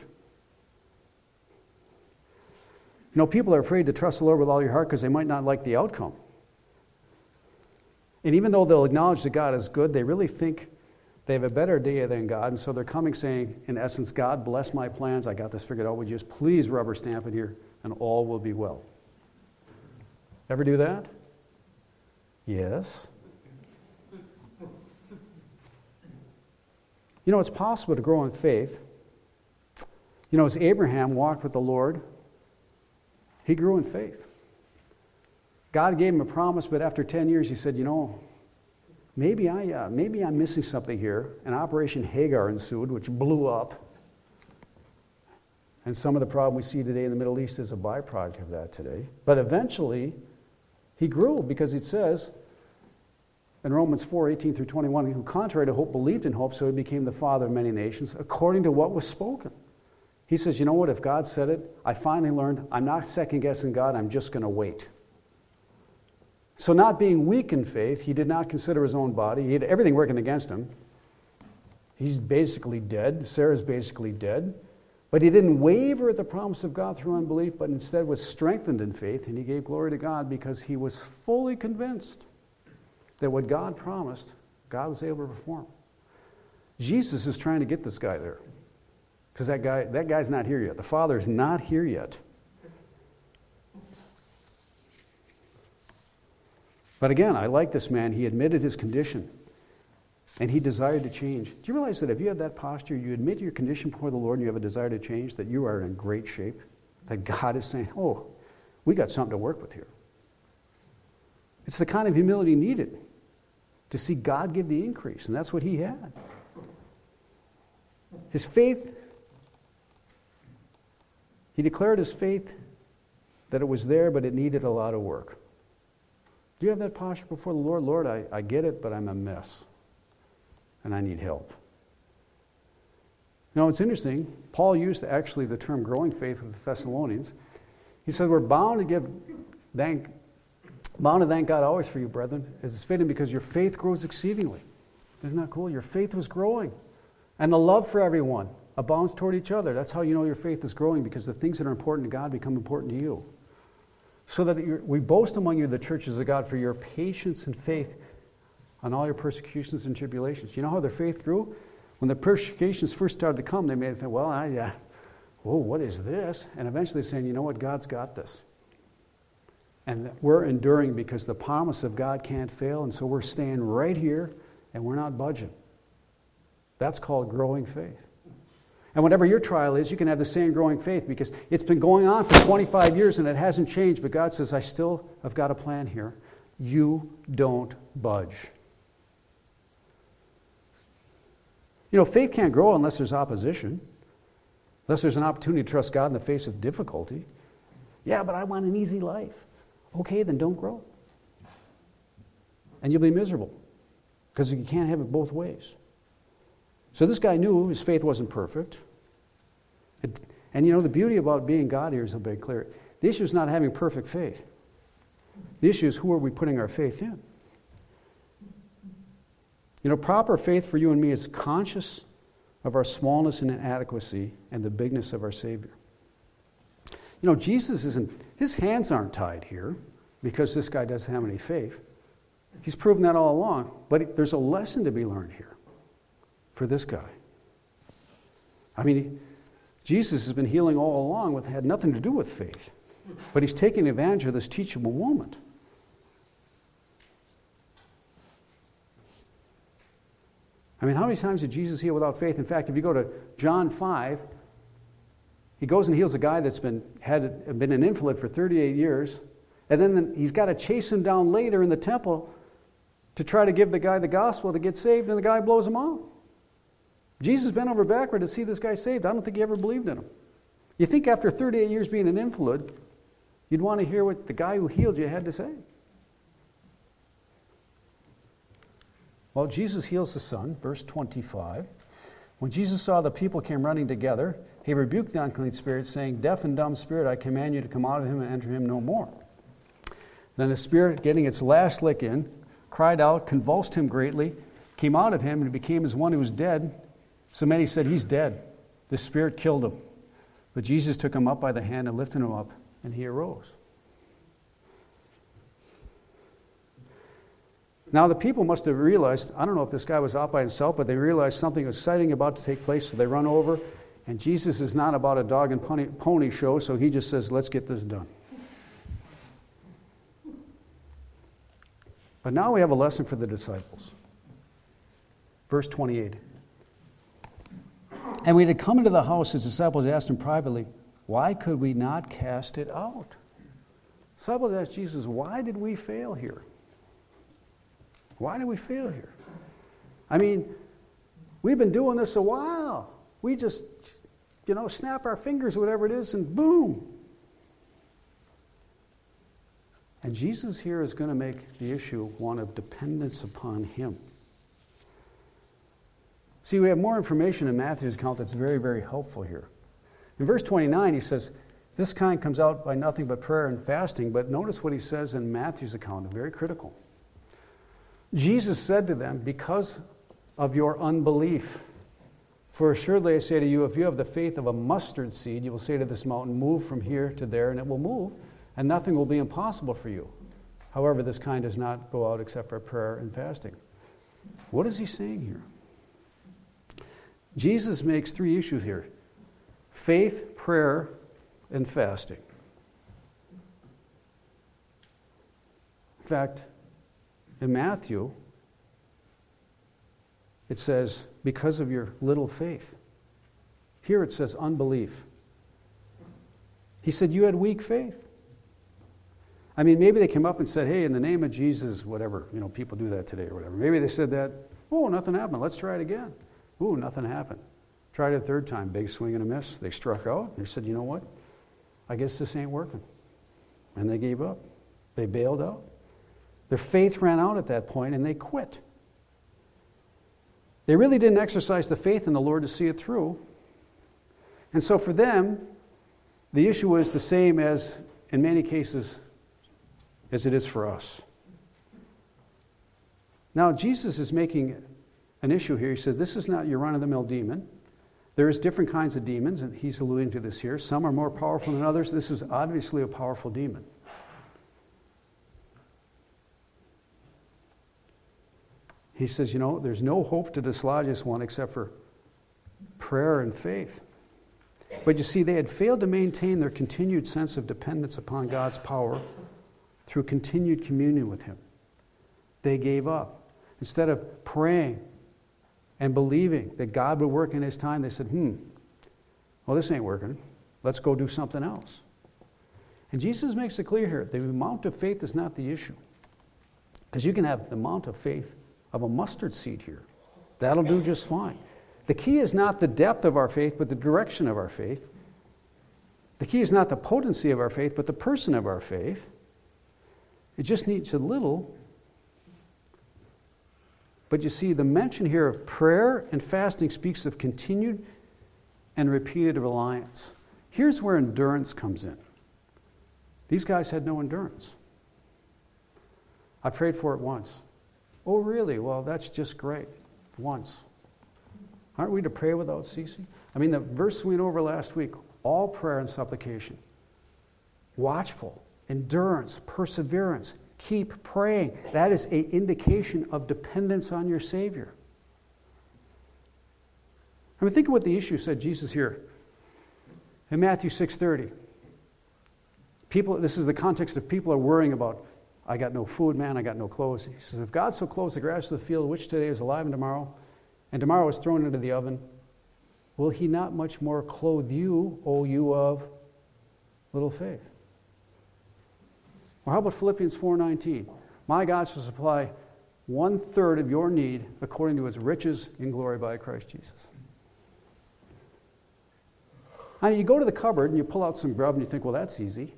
You know, people are afraid to trust the Lord with all your heart because they might not like the outcome. And even though they'll acknowledge that God is good, they really think they have a better day than God. And so they're coming saying, in essence, God, bless my plans. I got this figured out. Would you just please rubber stamp it here and all will be well? Ever do that? Yes. You know, it's possible to grow in faith. You know, as Abraham walked with the Lord, he grew in faith. God gave him a promise, but after 10 years he said, you know, maybe I'm missing something here. And Operation Hagar ensued, which blew up. And some of the problem we see today in the Middle East is a byproduct of that today. But eventually, he grew because it says in Romans 4:18-21, who contrary to hope believed in hope, so he became the father of many nations, according to what was spoken. He says, you know what, if God said it, I finally learned I'm not second-guessing God, I'm just going to wait. So not being weak in faith, he did not consider his own body. He had everything working against him. He's basically dead. Sarah's basically dead. But he didn't waver at the promise of God through unbelief, but instead was strengthened in faith, and he gave glory to God because he was fully convinced that what God promised, God was able to perform. Jesus is trying to get this guy there. Because that guy's not here yet. The Father's not here yet. But again, I like this man. He admitted his condition. And he desired to change. Do you realize that if you have that posture, you admit your condition before the Lord and you have a desire to change, that you are in great shape? That God is saying, oh, we got something to work with here. It's the kind of humility needed to see God give the increase. And that's what he had. His faith, he declared his faith that it was there, but it needed a lot of work. Do you have that posture before the Lord? Lord, I get it, but I'm a mess. And I need help. You know, it's interesting. Paul used actually the term growing faith with the Thessalonians. He said, we're bound to thank God always for you, brethren, as it's fitting because your faith grows exceedingly. Isn't that cool? Your faith was growing. And the love for everyone abounds toward each other. That's how you know your faith is growing, because the things that are important to God become important to you. So that we boast among you, the churches of God, for your patience and faith on all your persecutions and tribulations. You know how their faith grew? When the persecutions first started to come, they may have thought, well, what is this? And eventually saying, you know what, God's got this. And we're enduring because the promise of God can't fail, and so we're staying right here, and we're not budging. That's called growing faith. And whatever your trial is, you can have the same growing faith, because it's been going on for 25 years and it hasn't changed, but God says, I've got a plan here. You don't budge. You know, faith can't grow unless there's opposition, unless there's an opportunity to trust God in the face of difficulty. Yeah, but I want an easy life. Okay, then don't grow. And you'll be miserable, because you can't have it both ways. So this guy knew his faith wasn't perfect. And you know, the beauty about being God here is a bit clear. The issue is not having perfect faith. The issue is, who are we putting our faith in? You know, proper faith for you and me is conscious of our smallness and inadequacy and the bigness of our Savior. You know, Jesus his hands aren't tied here because this guy doesn't have any faith. He's proven that all along. But there's a lesson to be learned here for this guy. I mean, Jesus has been healing all along, had nothing to do with faith. But he's taking advantage of this teachable moment. I mean, how many times did Jesus heal without faith? In fact, if you go to John 5, he goes and heals a guy that's been an invalid for 38 years, and then he's got to chase him down later in the temple to try to give the guy the gospel to get saved, and the guy blows him out. Jesus bent over backward to see this guy saved. I don't think he ever believed in him. You think after 38 years being an invalid, you'd want to hear what the guy who healed you had to say. Well, Jesus heals the son, verse 25. When Jesus saw the people came running together, he rebuked the unclean spirit, saying, "Deaf and dumb spirit, I command you to come out of him and enter him no more." Then the spirit, getting its last lick in, cried out, convulsed him greatly, came out of him, and became as one who was dead. So many said, "He's dead." The spirit killed him. But Jesus took him up by the hand and lifted him up, and he arose. Now the people must have realized, I don't know if this guy was out by himself, but they realized something exciting about to take place, so they run over, and Jesus is not about a dog and pony show, so he just says, let's get this done. But now we have a lesson for the disciples. Verse 28. And when he had come into the house, his disciples asked him privately, why could we not cast it out? Disciples asked Jesus, why did we fail here? Why did we fail here? I mean, we've been doing this a while. We just, snap our fingers, whatever it is, and boom. And Jesus here is going to make the issue one of dependence upon him. See, we have more information in Matthew's account that's very, very helpful here. In verse 29, he says, this kind comes out by nothing but prayer and fasting. But notice what he says in Matthew's account, very critical. Jesus said to them, because of your unbelief, for assuredly I say to you, if you have the faith of a mustard seed, you will say to this mountain, move from here to there, and it will move, and nothing will be impossible for you. However, this kind does not go out except for prayer and fasting. What is he saying here? Jesus makes three issues here: faith, prayer, and fasting. In fact, in Matthew, it says, because of your little faith. Here it says unbelief. He said, you had weak faith. I mean, maybe they came up and said, hey, in the name of Jesus, whatever. People do that today or whatever. Maybe they said that, oh, nothing happened. Let's try it again. Ooh, nothing happened. Tried it a third time. Big swing and a miss. They struck out. They said, you know what? I guess this ain't working. And they gave up. They bailed out. Their faith ran out at that point, and they quit. They really didn't exercise the faith in the Lord to see it through. And so for them, the issue was the same as, in many cases, as it is for us. Now, Jesus is making an issue here. He said, this is not your run-of-the-mill demon. There's different kinds of demons, and he's alluding to this here. Some are more powerful than others. This is obviously a powerful demon. He says, there's no hope to dislodge this one except for prayer and faith. But you see, they had failed to maintain their continued sense of dependence upon God's power through continued communion with him. They gave up. Instead of praying and believing that God would work in his time, they said, well, this ain't working. Let's go do something else. And Jesus makes it clear here, the amount of faith is not the issue. Because you can have the amount of faith of a mustard seed here. That'll do just fine. The key is not the depth of our faith, but the direction of our faith. The key is not the potency of our faith, but the person of our faith. It just needs a little. But you see, the mention here of prayer and fasting speaks of continued and repeated reliance. Here's where endurance comes in. These guys had no endurance. I prayed for it once. Oh, really? Well, that's just great. Once. Aren't we to pray without ceasing? I mean, the verse we went over last week, all prayer and supplication. Watchful, endurance, perseverance. Keep praying. That is an indication of dependence on your Savior. I mean, think of what the issue said Jesus here. In Matthew 6:30. This is the context of people are worrying about, I got no food, man, I got no clothes. He says, if God so clothes the grass of the field, which today is alive and tomorrow is thrown into the oven, will he not much more clothe you, O you of little faith? Or how about Philippians 4:19? My God shall supply 1/3 of your need according to his riches in glory by Christ Jesus. I mean, you go to the cupboard and you pull out some grub and you think, well, that's easy.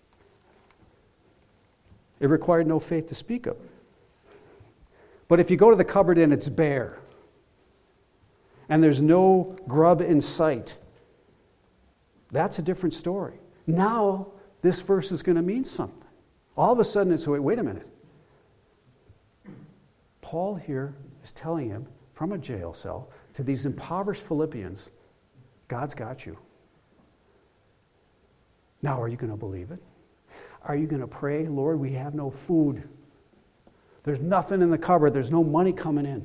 It required no faith to speak of. But if you go to the cupboard and it's bare, and there's no grub in sight, that's a different story. Now, this verse is going to mean something. All of a sudden, it's, wait a minute. Paul here is telling him from a jail cell to these impoverished Philippians, God's got you. Now, are you going to believe it? Are you going to pray, Lord, we have no food. There's nothing in the cupboard. There's no money coming in.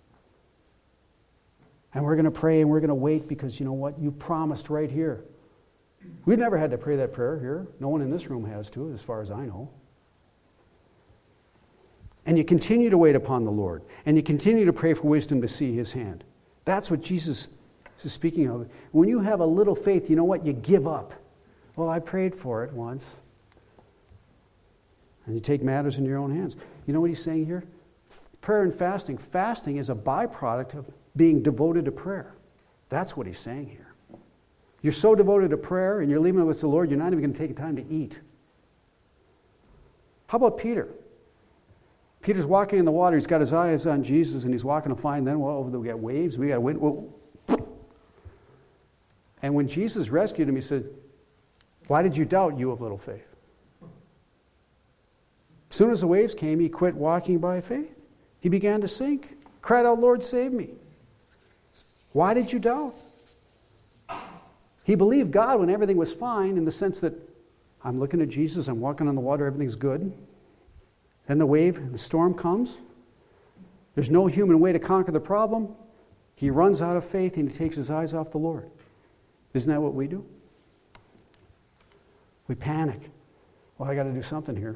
And we're going to pray and we're going to wait because you know what? You promised right here. We've never had to pray that prayer here. No one in this room has to, as far as I know. And you continue to wait upon the Lord. And you continue to pray for wisdom to see His hand. That's what Jesus is speaking of. When you have a little faith, you know what? You give up. Well, I prayed for it once. And you take matters into your own hands. You know what He's saying here? Prayer and fasting. Fasting is a byproduct of being devoted to prayer. That's what He's saying here. You're so devoted to prayer and you're leaving it with the Lord, you're not even going to take time to eat. How about Peter? Peter's walking in the water. He's got his eyes on Jesus and he's walking to find them. Well, we got waves. We got wind. Whoa. And when Jesus rescued him, He said, why did you doubt, you of little faith? As soon as the waves came, he quit walking by faith. He began to sink. Cried out, Lord, save me. Why did you doubt? He believed God when everything was fine, in the sense that I'm looking at Jesus, I'm walking on the water, everything's good. Then the wave, the storm comes. There's no human way to conquer the problem. He runs out of faith and he takes his eyes off the Lord. Isn't that what we do? We panic. Well, I got to do something here.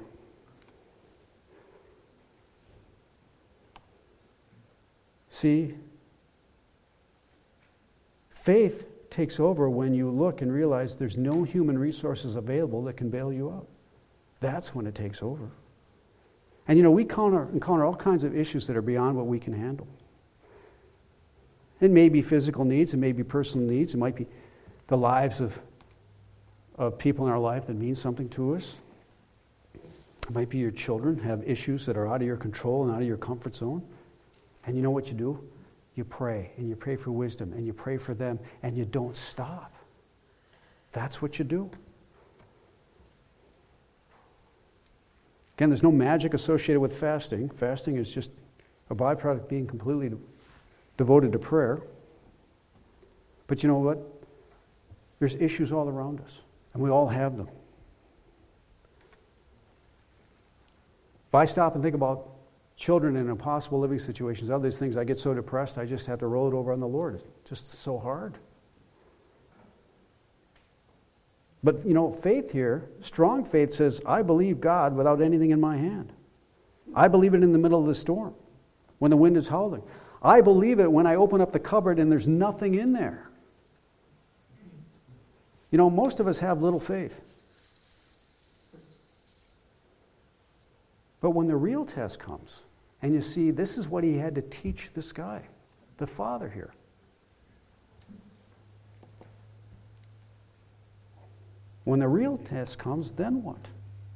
See, faith takes over when you look and realize there's no human resources available that can bail you out. That's when it takes over. And you know, we encounter all kinds of issues that are beyond what we can handle. It may be physical needs, it may be personal needs, it might be the lives of people in our life that mean something to us. It might be your children have issues that are out of your control and out of your comfort zone. And you know what you do? You pray, and you pray for wisdom, and you pray for them, and you don't stop. That's what you do. Again, there's no magic associated with fasting. Fasting is just a byproduct of being completely devoted to prayer. But you know what? There's issues all around us, and we all have them. If I stop and think about children in impossible living situations, all these things, I get so depressed, I just have to roll it over on the Lord. It's just so hard. But, you know, faith here, strong faith says, I believe God without anything in my hand. I believe it in the middle of the storm, when the wind is howling. I believe it when I open up the cupboard and there's nothing in there. You know, most of us have little faith. But when the real test comes, and you see this is what He had to teach this guy, the father here. When the real test comes, then what?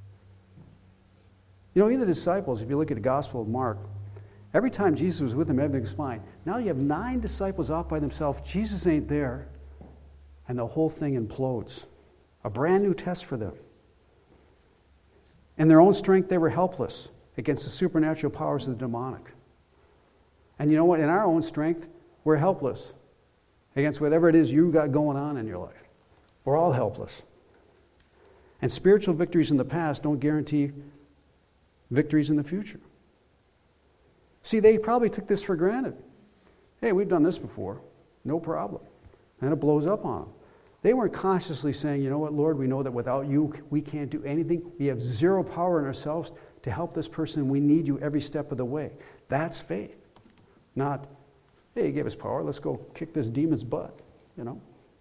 You know, even the disciples, if you look at the Gospel of Mark, every time Jesus was with them, everything's fine. Now you have 9 disciples off by themselves. Jesus ain't there. And the whole thing implodes. A brand new test for them. In their own strength, they were helpless against the supernatural powers of the demonic. And you know what? In our own strength, we're helpless against whatever it is you got going on in your life. We're all helpless. And spiritual victories in the past don't guarantee victories in the future. See, they probably took this for granted. Hey, we've done this before. No problem. And it blows up on them. They weren't consciously saying, you know what, Lord, we know that without you, we can't do anything. We have zero power in ourselves to help this person. We need you every step of the way. That's faith. Not, hey, you gave us power. Let's go kick this demon's butt, you know.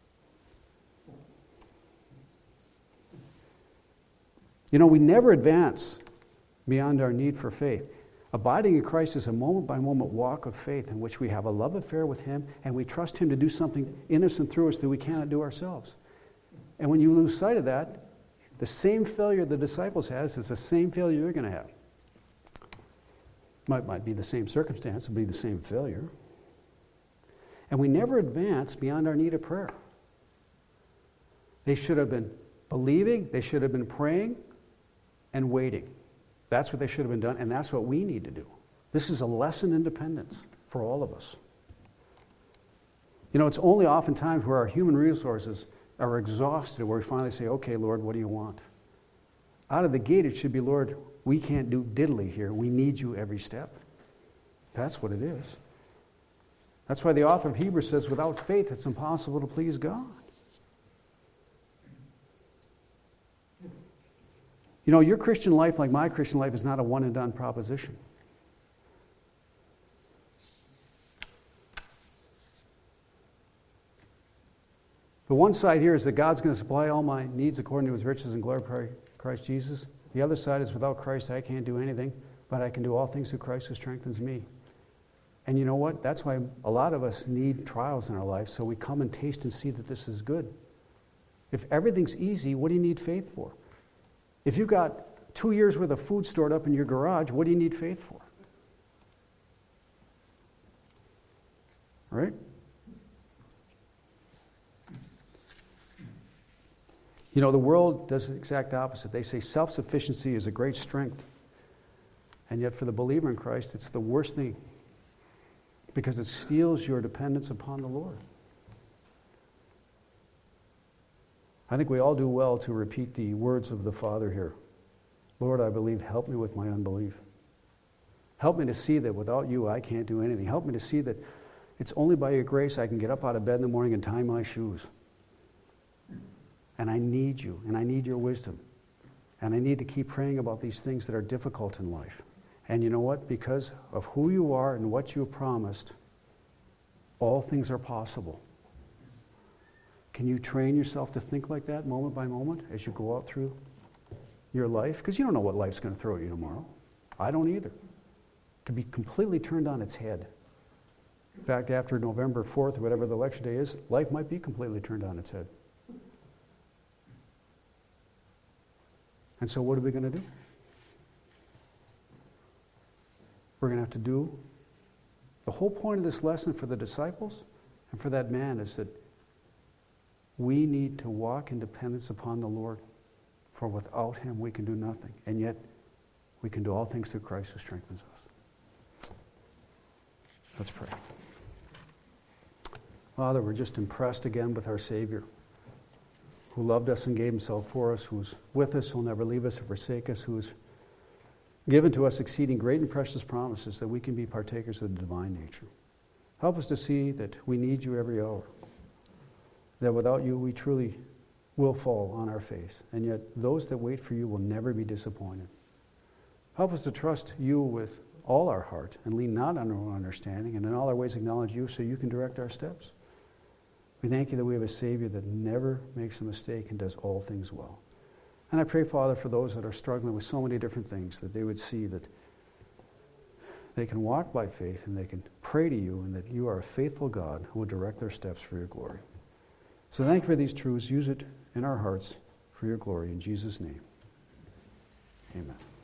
You know, we never advance beyond our need for faith. Abiding in Christ is a moment-by-moment walk of faith in which we have a love affair with Him and we trust Him to do something in us and through us that we cannot do ourselves. And when you lose sight of that, the same failure the disciples has is the same failure you're going to have. Might be the same circumstance, it'll be the same failure. And we never advance beyond our need of prayer. They should have been believing, they should have been praying, and waiting. That's what they should have been done, and that's what we need to do. This is a lesson in dependence for all of us. You know, it's only oftentimes where our human resources are exhausted where we finally say, okay, Lord, what do you want? Out of the gate, it should be, Lord, we can't do diddly here. We need you every step. That's what it is. That's why the author of Hebrews says, without faith, it's impossible to please God. You know, your Christian life, like my Christian life, is not a one-and-done proposition. The one side here is that God's going to supply all my needs according to his riches and glory by Christ Jesus. The other side is without Christ, I can't do anything, but I can do all things through Christ who strengthens me. And you know what? That's why a lot of us need trials in our life, so we come and taste and see that this is good. If everything's easy, what do you need faith for? If you've got 2 years' worth of food stored up in your garage, what do you need faith for? Right? You know, the world does the exact opposite. They say self-sufficiency is a great strength. And yet for the believer in Christ, it's the worst thing because it steals your dependence upon the Lord. I think we all do well to repeat the words of the Father here. Lord, I believe, help me with my unbelief. Help me to see that without you, I can't do anything. Help me to see that it's only by your grace I can get up out of bed in the morning and tie my shoes. And I need you, and I need your wisdom. And I need to keep praying about these things that are difficult in life. And you know what? Because of who you are and what you have promised, all things are possible. Can you train yourself to think like that moment by moment as you go out through your life? Because you don't know what life's going to throw at you tomorrow. I don't either. It could be completely turned on its head. In fact, after November 4th, or whatever the election day is, life might be completely turned on its head. And so what are we going to do? We're going to have to do. The whole point of this lesson for the disciples and for that man is that we need to walk in dependence upon the Lord, for without him we can do nothing. And yet we can do all things through Christ who strengthens us. Let's pray. Father, we're just impressed again with our Savior, who loved us and gave himself for us, who's with us, who'll never leave us or forsake us, who has given to us exceeding great and precious promises that we can be partakers of the divine nature. Help us to see that we need you every hour, that without you we truly will fall on our face, and yet those that wait for you will never be disappointed. Help us to trust you with all our heart and lean not on our own understanding, and in all our ways acknowledge you so you can direct our steps. We thank you that we have a Savior that never makes a mistake and does all things well. And I pray, Father, for those that are struggling with so many different things, that they would see that they can walk by faith and they can pray to you, and that you are a faithful God who will direct their steps for your glory. So thank you for these truths. Use it in our hearts for your glory. In Jesus' name, amen.